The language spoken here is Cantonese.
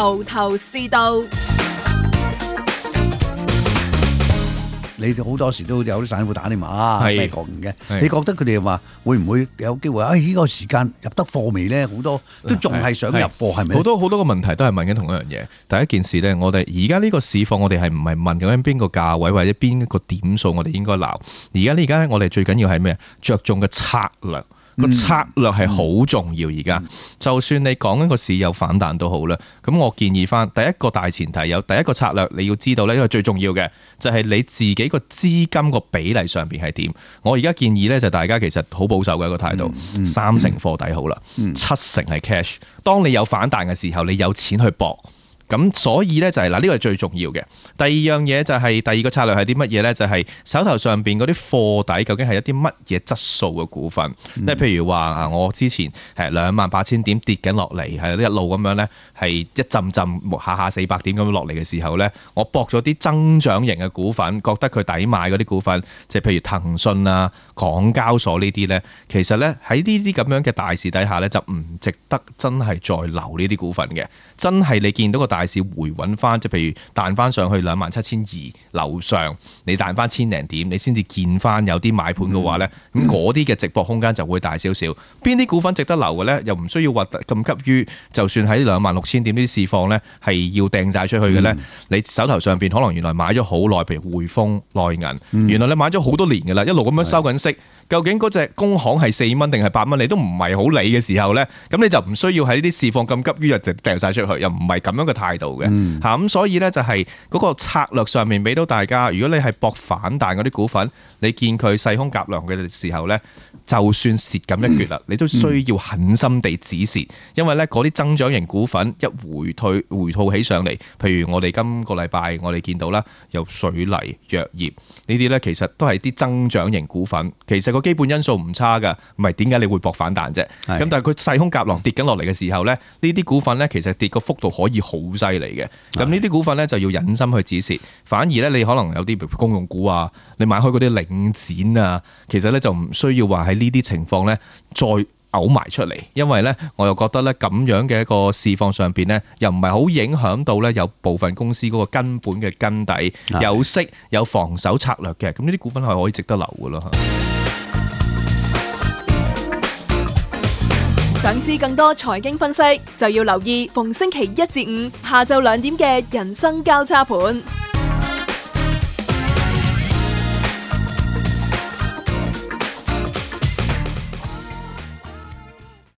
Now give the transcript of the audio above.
頭頭是道。 你好多時都有啲散戶打電話咩講嘅， 係你覺得佢哋話會唔會有機會呢個時間入得貨未咧？好多都仲係想入貨，係咪？ 好多個問題都係問緊同一樣嘢。第一件事咧，我哋而家呢個市況，我哋係唔係問緊邊個價位或者邊一個點數，我哋應該鬧。而家我哋最緊要係咩？着重嘅策略。個策略係好重要，而家就算你講緊個市有反彈都好啦。咁我建議翻第一個大前提有第一個策略你要知道咧，因為最重要嘅就係你自己個資金個比例上邊係點。我而家建議咧就大家其實好保守嘅一個態度，3成貨底好啦，7成係 cash。當你有反彈嘅時候，你有錢去搏。咁所以咧就係呢個係最重要嘅。第二樣嘢就係第二個策略係啲乜嘢咧？就係手頭上邊嗰啲貨底究竟係一啲乜嘢質素嘅股份？即係譬如話我之前28,000點跌緊落嚟，係一路咁樣咧，係一浸下400點咁落嚟嘅時候咧，我搏咗啲增長型嘅股份，覺得佢抵買嗰啲股份，即係譬如騰訊啊、港交所呢啲咧，其實咧喺呢啲咁樣嘅大市底下咧，就唔值得真係再留呢啲股份嘅。真係你見到個大市回穩翻，即係譬如彈翻上去27,200樓上，你彈翻千零點，你先至見翻有啲買盤嘅話咧，咁嗰啲嘅直播空間就會大少少。邊啲股份值得留嘅咧？又唔需要話咁急於，就算喺26,000點呢啲市況咧，係要掟晒出去嘅咧，你手頭上邊可能原來買咗好耐，譬如匯豐、內銀，原來你買咗好多年嘅啦，一路咁樣收緊息。究竟嗰隻工行係4蚊定係8蚊，你都唔係好理嘅時候咧，咁你就唔需要喺呢啲市況咁急於就掉晒出去，又唔係咁樣嘅態度嘅嚇。咁所以咧就係嗰個策略上面俾到大家，如果你係搏反彈嗰啲股份，你見佢細空夾量嘅時候咧，就算蝕咁一橛啦，你都需要狠心地止蝕，因為咧嗰啲增長型股份一回吐起上嚟，譬如我哋今個禮拜我哋見到啦，有水泥、藥業呢啲咧，其實都係啲增長型股份，其實個基本因素唔差㗎，唔係點解你會搏反彈啫？咁但係佢細空夾浪跌緊落嚟嘅時候咧，呢啲股份咧其實跌個幅度可以好犀利嘅。咁呢啲股份咧就要忍心去止蝕，反而咧你可能有啲譬如公用股啊，你買開嗰啲領展啊，其實咧就唔需要話喺呢啲情況咧再嘔埋出嚟，因為咧我又覺得咧咁樣嘅一個市況上邊咧，又唔係好影響到咧有部分公司嗰個根本嘅根底，有息有防守策略嘅，咁呢啲股份係可以值得留㗎咯。 想知更多財經分析，就要留意逢星期1至5下晝2點嘅人生交叉盤。